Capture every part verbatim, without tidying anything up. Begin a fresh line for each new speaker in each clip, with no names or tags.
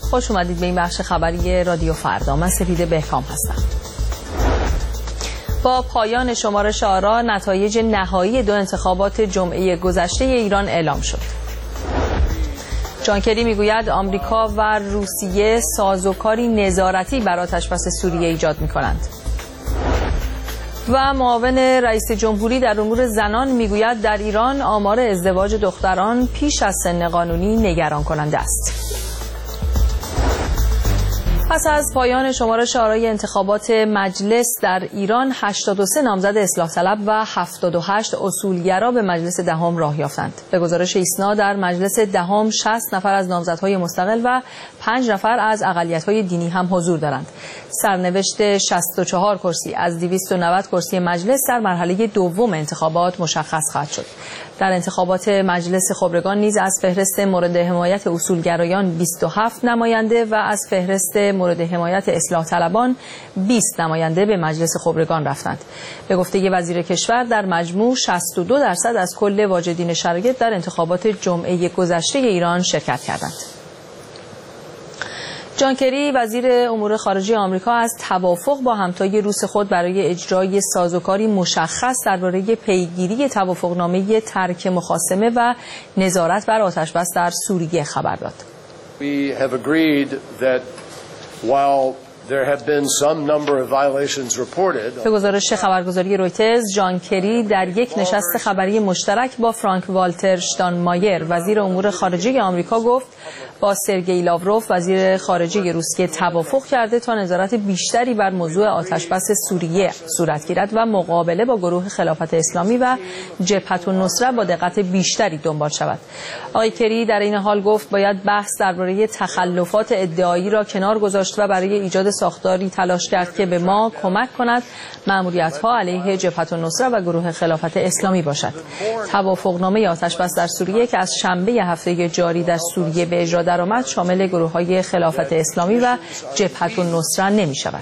خوش اومدید به این بخش خبری رادیو فردا. من سپیده بهکام هستم. با پایان شمارش آرا نتایج نهایی دو انتخابات جمعه گذشته ایران اعلام شد. جان کری میگوید آمریکا و روسیه سازوکاری نظارتی بر آتشبس سوریه ایجاد میکنند. و معاون رئیس جمهوری در امور زنان میگوید در ایران آمار ازدواج دختران پیش از سن قانونی نگران کننده است. پس از پایان شمارش آرای انتخابات مجلس در ایران هشتاد و سه نامزد اصلاح طلب و هفتاد و هشت اصولگرا به مجلس دهم راه یافتند. به گزارش ایسنا در مجلس دهم شصت نفر از نامزدهای مستقل و پنج نفر از اقلیت‌های دینی هم حضور دارند. سرنوشت شصت و چهار کرسی از دویست و نود کرسی مجلس در مرحله دوم انتخابات مشخص خواهد شد. در انتخابات مجلس خبرگان نیز از فهرست مورد حمایت اصولگرایان بیست و هفت نماینده و از فهرست مورد حمایت اصلاح طلبان بیست نماینده به مجلس خبرگان رفتند. به گفته وزیر کشور در مجموع شصت و دو درصد از کل واجدین شرایط در انتخابات جمعه گذشته ایران شرکت کردند. جان کری وزیر امور خارجه آمریکا از توافق با همتای روس خود برای اجرای سازوکاری مشخص درباره پیگیری توافقنامه ترک مخاصمه و نظارت بر آتشبس در سوریه خبر داد.
We have agreed that while there have been some number of violations reported.
به گزارش خبرگزاری رویترز جان کری در یک نشست خبری مشترک با فرانک والتر شتاینمایر وزیر امور خارجه آمریکا گفت با سرگئی لاوروف وزیر خارجه روسیه توافق کرده تا نظارت بیشتری بر موضوع آتشبس سوریه صورت گیرد و مقابله با گروه خلافت اسلامی و جبهة النصره با دقت بیشتری دنبال شود. آقای کری در این حال گفت باید بحث درباره تخلفات ادعایی را کنار گذاشت و برای ایجاد ساختاری تلاش کرد که به ما کمک کند مأموریت‌ها علیه جبهة النصره و گروه خلافت اسلامی باشد. توافقنامه آتشبس در سوریه که از شنبه هفته جاری در سوریه به اجرا درآمد شامل گروه‌های خلافت اسلامی و جبهة النصره نمی‌شود.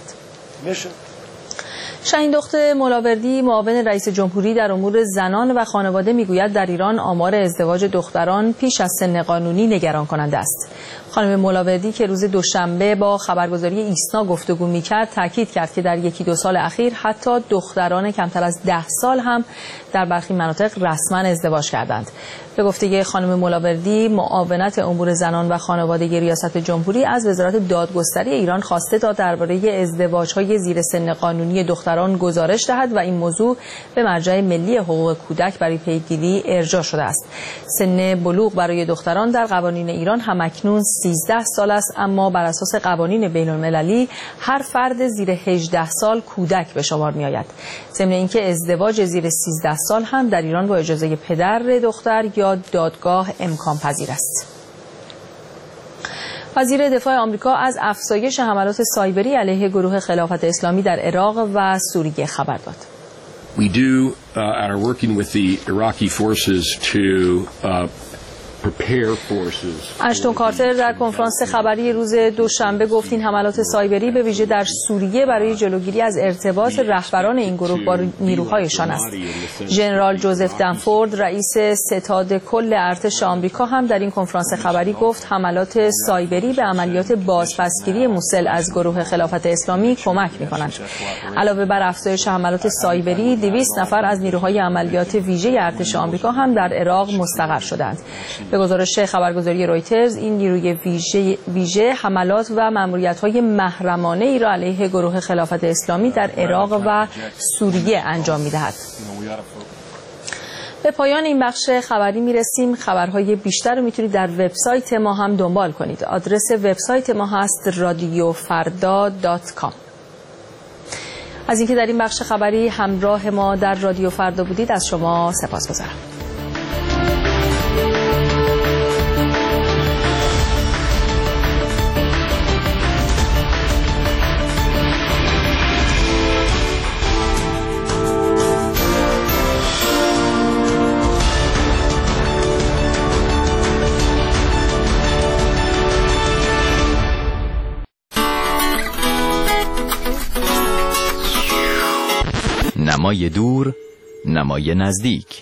شاهین دخت ملاوردی معاون رئیس جمهوری در امور زنان و خانواده میگوید در ایران آمار ازدواج دختران پیش از سن قانونی نگران کننده است. خانم ملاوردی که روز دوشنبه با خبرگزاری ایسنا گفتگو میکرد تاکید کرد که در یکی دو سال اخیر حتی دختران کمتر از ده سال هم در برخی مناطق رسما ازدواج کردند. به گفته خانم ملاوردی معاونت امور زنان و خانواده ریاست جمهوری از وزارت دادگستری ایران خواسته تا درباره ازدواج‌های زیر سن قانونی دختران گزارش دهد و این موضوع به مرجع ملی حقوق کودک برای پیگیری ارجاع شده است. سن بلوغ برای دختران در قوانین ایران همکنون سیزده سال است، اما بر اساس قوانین بین‌المللی هر فرد زیر هجده سال کودک به شمار می‌آید. ضمن اینکه ازدواج زیر سیزده سال هم در ایران با اجازه پدر دختر یا دادگاه امکان پذیر است. وزیر دفاع آمریکا از افزایش حملات سایبری علیه گروه خلافت اسلامی در عراق و سوریه خبر داد.
We do uh, are working with the Iraqi forces to uh,
اشتون کارتر در کنفرانس خبری روز دوشنبه گفت این حملات سایبری به ویژه در سوریه برای جلوگیری از ارتباط رهبران این گروه با نیروهایشان است. ژنرال جوزف دنفورد رئیس ستاد کل ارتش آمریکا هم در این کنفرانس خبری گفت حملات سایبری به عملیات بازپسگیری موسل از گروه خلافت اسلامی کمک می‌کنند. علاوه بر افزایش حملات سایبری دویست نفر از نیروهای عملیات ویژه ارتش آمریکا هم در عراق مستقر شدند. به گزارش خبرگزاری رویترز این نیروی ویژه, ویژه حملات و مأموریت‌های محرمانه ای را علیه گروه خلافت اسلامی در عراق و سوریه انجام می‌دهد. به پایان این بخش خبری میرسیم. خبرهای بیشتر رو میتونید در وبسایت ما هم دنبال کنید. آدرس وبسایت ما هست رادیو فردا دات کام. از اینکه در این بخش خبری همراه ما در رادیو فردا بودید از شما سپاسگزارم.
نمای دور، نمای نزدیک.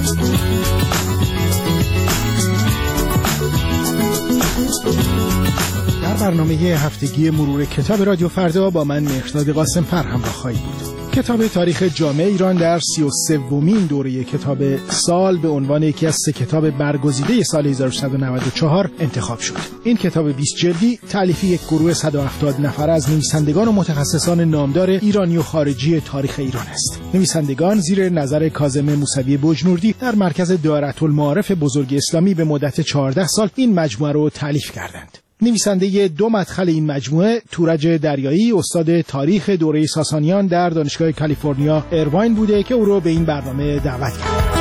برنامه هفتگی مرور کتاب رادیو فردا با من مهرداد قاسم‌فر همراه خواهید بود. کتاب تاریخ جامع ایران در سی و سومین دوره کتاب سال به عنوان یکی از سه کتاب برگزیده سال هزار و سیصد و نود و چهار انتخاب شد. این کتاب بیست جلدی تألیف یک گروه صد و هفتاد نفر از نویسندگان و متخصصان نامدار ایرانی و خارجی تاریخ ایران است. نویسندگان زیر نظر کاظم موسوی بجنوردی در مرکز دایرةالمعارف بزرگ اسلامی به مدت چهارده سال این مجموعه را تألیف کردند. نویسنده دو مدخل این مجموعه تورج دریایی استاد تاریخ دوره ساسانیان در دانشگاه کالیفرنیا ایرواین بوده که او رو به این برنامه دعوت کرد.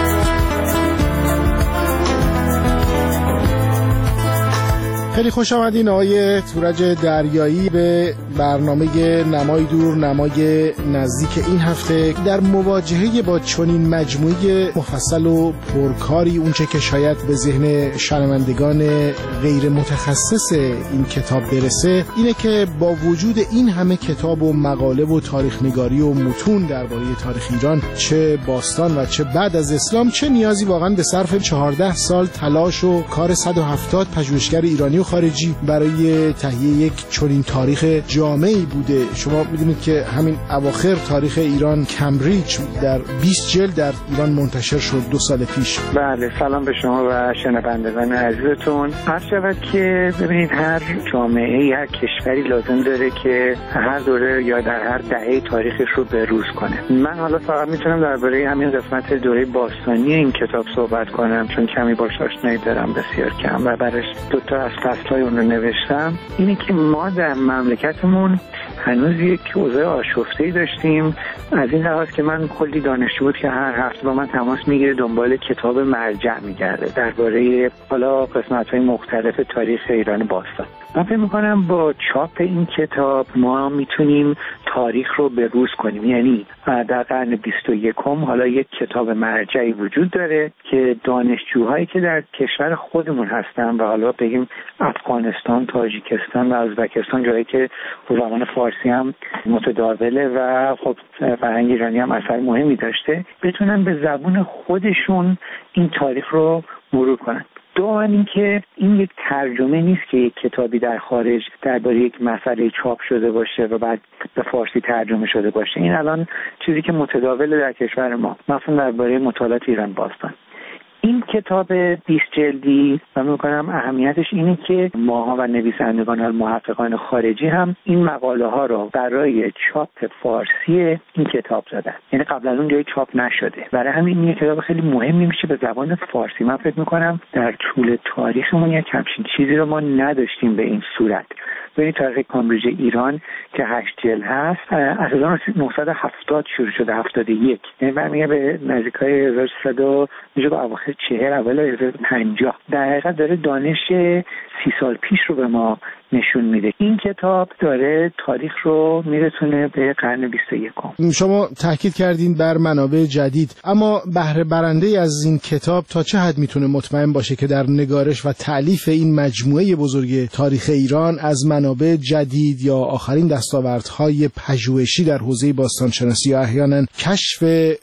خیلی خوش آمدین آقای تورج دریایی به برنامه نمای دور نمای نزدیک این هفته. در مواجهه با چنین مجموعه مفصل و پرکاری اونچه که شاید به ذهن شنوندگان غیر متخصص این کتاب برسه اینه که با وجود این همه کتاب و مقاله و تاریخ نگاری و متون درباره تاریخ ایران چه باستان و چه بعد از اسلام چه نیازی واقعا به صرف چهارده سال تلاش و کار صد و هفتاد پژوهشگر ایرانی و خارجی برای تهیه یک چنین تاریخ جامعی بوده. شما میدونید که همین اواخر تاریخ ایران کمبریج در بیست جلد در ایران منتشر شد دو سال پیش.
بله، سلام به شما و شنوندگان عزیزتون. عرض شود که ببینید هر جامعه هر کشوری لازم داره که هر دوره یا در هر دهه تاریخش رو بروز کنه. من حالا فقط میتونم درباره همین قسمت دوره باستانی این کتاب صحبت کنم چون کمی باهاش آشنایی دارم بسیار کم و برش دو تا از فصل‌های اون رو نوشتم. اینه که ما در مملکتمون هنوز یک اوضاع آشفته‌ای داشتیم از این لحاظ که من کلی دانشجو بود که هر هفته با من تماس میگیره دنبال کتاب مرجع میگرده درباره حالا قسمت‌های مختلف تاریخ ایران باستان. من فکر می‌کنم با چاپ این کتاب ما میتونیم تاریخ رو بروز کنیم. یعنی در قرن بیست و یکم حالا یک کتاب مرجعی وجود داره که دانشجوهایی که در کشور خودمون هستن و حالا بگیم افغانستان، تاجیکستان و ازبکستان، جایی که زبان فارسی هم متداوله و خب فرهنگ ایرانی هم اثر مهمی داشته، بتونن به زبون خودشون این تاریخ رو مرور کنن. دوم این که این یک ترجمه نیست که یک کتابی در خارج درباره یک مسئله چاپ شده باشه و بعد به فارسی ترجمه شده باشه. این الان چیزی که متداوله در کشور ما، مثلا درباره مطالعات ایران باستان. این کتاب بیست جلدی من می‌کنم اهمیتش اینه که ماها و نویسندگان و محققان خارجی هم این مقاله ها رو برای چاپ فارسی این کتاب زدن. یعنی قبل از اون جایی چاپ نشده. برای همین این کتاب خیلی مهمی میشه به زبان فارسی. من فکر می‌کنم در طول تاریخمون یک همچین چیزی رو ما نداشتیم به این صورت. ببینید تاریخ کامبریج ایران که هشت جلد هست از هزار و نهصد و هفتاد شروع شده، هفتاد و یک، یعنی برمیگه به نزدیکای هزار و سیصد میشه به اواخر چهل اول هزار و پنجاه. در حقیقت داره دانش سی سال پیش رو به ما نشون میده. این کتاب داره تاریخ رو میرسونه به قرن بیست و یکم.
شما تاکید کردین بر منابع جدید، اما بهره برنده از این کتاب تا چه حد میتونه مطمئن باشه که در نگارش و تألیف این مجموعه بزرگ تاریخ ایران از منابع جدید یا آخرین دستاوردهای پژوهشی در حوزه باستانشناسی یا احیانا کشف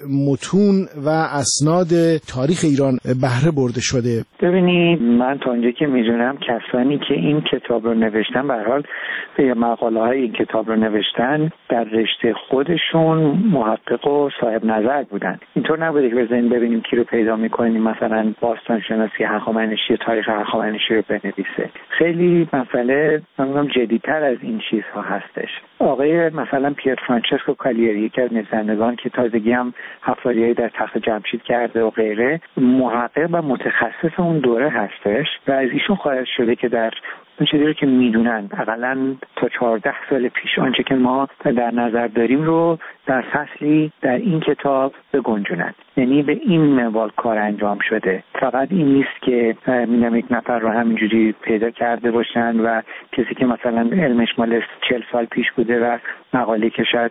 متون و اسناد تاریخ ایران بهره برده شده؟
ببینید من تا اونجایی که میدونم کسانی که این کتاب رو نوشتن، به هر حال به مقاله های این کتاب رو نوشتن، در رشته خودشون محقق و صاحب نظر بودن. اینطور نبوده که بزنین ببینیم کی رو پیدا میکنیم مثلا باستان شناسی هخامنشی تاریخ هخامنشی رو بنویسه. خیلی مسئله من جدی‌تر از این چیزها هستش. آقای مثلا پیر فرانچسکو کالیری، یکی از نویسندگان که تازگی هم حفاریایی در تخت جمشید کرده و غیره، محقق و متخصص اون دوره هستش و از ایشون خواهد شده که در اون چیزی رو که میدونن حداقل تا چهارده سال پیش آنچه که ما در نظر داریم رو در فصلی در این کتاب بگنجونن. یعنی به این منوال کار انجام شده. فقط این نیست که میدونم یک نفر رو همینجوری پیدا کرده باشن و کسی که مثلا علمش مال چهل سال پیش بوده و مقاله که شاید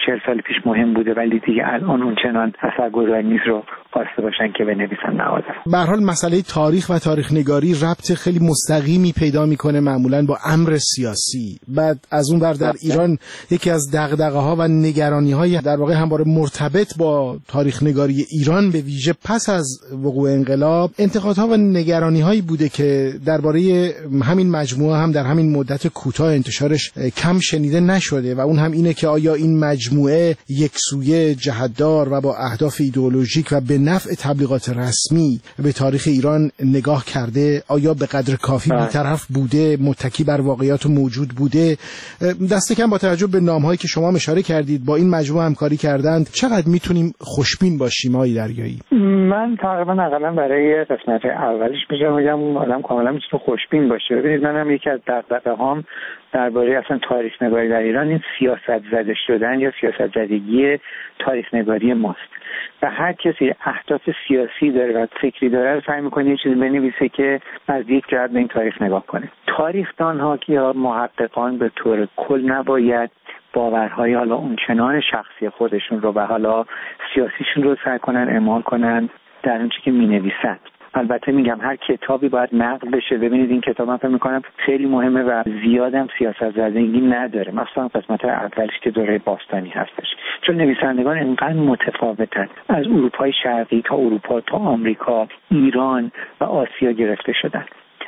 چهل سال پیش مهم بوده ولی دیگه الان اون چنان اثرگذار رو خواسته باشن که بنویسن مقاله.
به هر حال مسئله تاریخ و تاریخ نگاری ربط خیلی مستقیمی پیدا میکنه معمولاً با امر سیاسی. بعد از اون ور در ایران یکی از دغدغه‌ها و نگرانی‌های در واقع همواره مرتبط با تاریخ نگاری ایران به ویژه پس از وقوع انقلاب انتقادها و نگرانی‌هایی بوده که درباره همین مجموعه هم در همین مدت کوتاه انتشارش کم شنیده نشده و اون هم اینه که آیا این مجموعه یکسویه، جهت‌دار و با اهداف ایدئولوژیک و به نفع تبلیغات رسمی به تاریخ ایران نگاه کرده؟ آیا به قدر کافی بی‌طرف بوده، متکی بر واقعیات موجود بوده؟ دست کم با توجه به نام‌هایی که شما اشاره کردید با این مجموعه همکاری کردند، چقدر میتونیم خوشبین باشیم آقای دریایی؟
من تقریبا حداقل برای قسمت اولش میگم میگم آدم کاملا میتونه خوشبین باشه. ببینید منم یکی از دغدغه‌هام درباره اصلا تاریخ نگاری در ایران این سیاست زده شدن یا سیاست زدگی تاریخ نگاری ماست و هر کسی اهداف سیاسی داره و فکری داره رو سعی می‌کنه یه چیزی بنویسه که از یک جهت به این تاریخ نگاه کنه. تاریخ‌دان‌ها یا محققان به طور کل نباید باورهای حالا اونچنان شخصی خودشون رو و حالا سیاسیشون رو سعی کنن اعمال کنن در اون چیزی که می‌نویسن. البته میگم هر کتابی باید نقد بشه. ببینید این کتاب من فکر می‌کنم خیلی مهمه و زیادم سیاست زدگی نداره، مثلا قسمت اولش که دوره باستانی هستش، چون نویسندگان اینقدر متفاوتن، از اروپای شرقی تا اروپا تا آمریکا، ایران و آسیا گرفته شدن.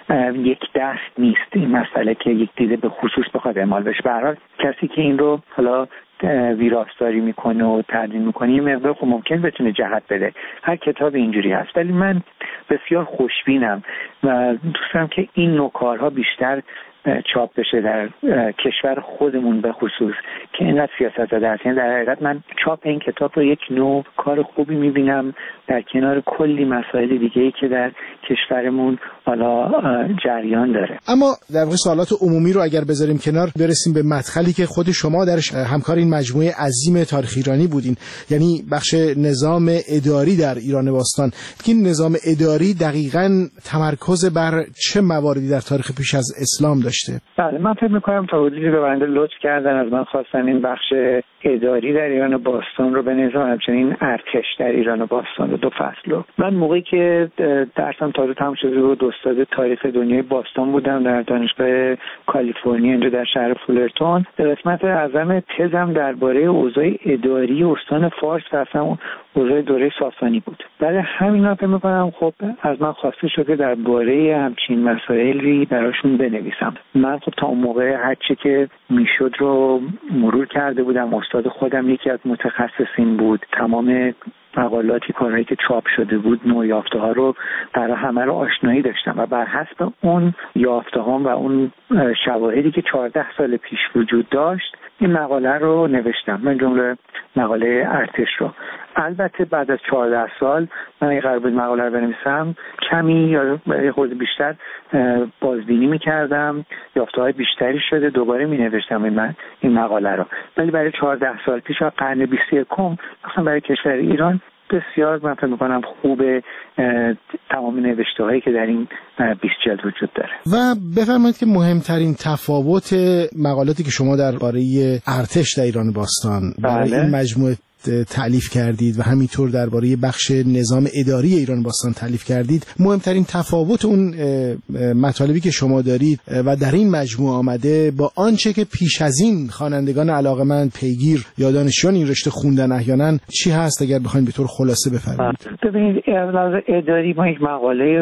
یک دست نیست این مسئله که یک دیده به خصوص بخواد اعمال بشه. به هر حال کسی که این رو حالا ویراستاری میکنه و تدوین میکنه یه مقدار خب ممکن بتونه جهت بده. هر کتاب اینجوری هست، ولی من بسیار خوشبینم و دوست دارم که این نوع کارها بیشتر چاپ بشه در کشور خودمون به خصوص که اینقدر سیاست زده است. یعنی در حقیقت من چاپ این کتاب رو یک نوع کار خوبی میبینم در کنار کلی مسائل دیگه‌ای که در کشورمون حالا جریان داره.
اما در واقع سوالات عمومی رو اگر بذاریم کنار، برسیم به مدخلی که خود شما درش همکار این مجموعه عظیم تاریخ ایرانی بودین، یعنی بخش نظام اداری در ایران باستان. این نظام اداری دقیقاً تمرکز بر چه مواردی در تاریخ پیش از اسلام داشته؟
بله، من فکر می‌کنم تا حدودی به بنده لطف کردن از من خواستن این بخش اداری در ایران باستان رو به نظام همچنین ارتش در ایران باستان رو دو فصل رو. من موقعی که درسم تازه تمام شده بود استاد تاریخ دنیای باستان بودم در دانشگاه کالیفرنیا اینجا در شهر فولرتون. قسمت اعظم تزم درباره اوضاع اداری استان فارس و اصلا اوضاع دوره ساسانی بود. برای همین فکر می‌کنم خب از من خواسته شده درباره همچین مسائلی براشون بنویسم. من خب تا اون موقع هر چی که میشد رو مرور کرده بودم. استاد خودم یکی از متخصصین بود. تمام مقالاتی کارهایی که چاپ شده بود، نوع یافته ها رو برای همه رو آشنایی داشتم و بر حسب اون یافته ها و اون شواهدی که چهارده سال پیش وجود داشت این مقاله رو نوشتم، من جمله مقاله ارتش رو. البته بعد از چهارده سال من اگه قرار بود مقاله رو بنویسم کمی یا خود بیشتر بازبینی میکردم، یافته های بیشتری شده، دوباره می نوشتم این, من این مقاله رو. ولی برای چهارده سال پیش و قرن بیست و یکم مثلا برای کشور ایران بسیار من فکر می‌کنم خوبه تمام نوشته هایی که در این بیست جلد وجود داره.
و بفرمایید که مهمترین تفاوت مقالاتی که شما درباره ارتش در ایران باستان برای بله. این مجموعه تألیف کردید و همینطور درباره بخش نظام اداری ایران باستان تألیف کردید، مهمترین تفاوت اون مطالبی که شما دارید و در این مجموعه آمده با آنچه که پیش از این خوانندگان علاقه‌مند پیگیر یا دانشجویان این رشته خوندن احیانا چی هست اگر بخواید به طور خلاصه بفرمایید؟
ببینید از اداری ما یک مقاله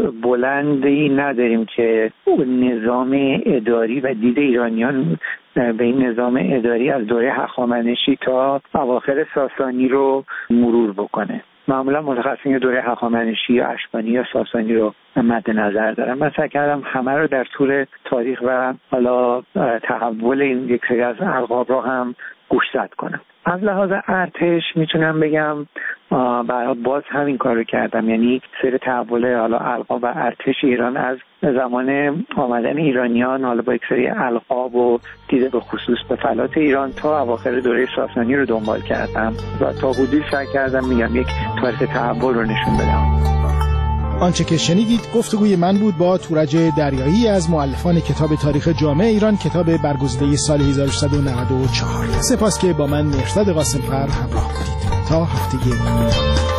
بلندی نداریم که نظام اداری و دید ایرانیان به این نظام اداری از دوره هخامنشی تا اواخر ساسانی رو مرور بکنه. معمولا متخصصین دوره هخامنشی یا اشکانی یا ساسانی رو مد نظر دارم. من سعی کردم همه رو در طول تاریخ و حالا تحول این یک سری از القاب رو هم گوشزد کنم. از لحاظ ارتش میتونم بگم برای باز همین کار رو کردم، یعنی سر تحول حالا القاب و ارتش ایران از زمان آمدن ایرانیان حالا با یک سری القاب و دیده به خصوص به فلات ایران تا اواخر دوره ساسانی رو دنبال کردم و تا حدودی سعی کردم میگم یک تاریخ تحول رو نشون بدم.
آنچه که شنیدید گفتگوی من بود با تورج دریایی از مؤلفان کتاب تاریخ جامع ایران، کتاب برگزیده سال هزار و سیصد و نود و چهار. سپاس که با من مهرداد قاسمفر همراه بودید. تا هفته دیگر.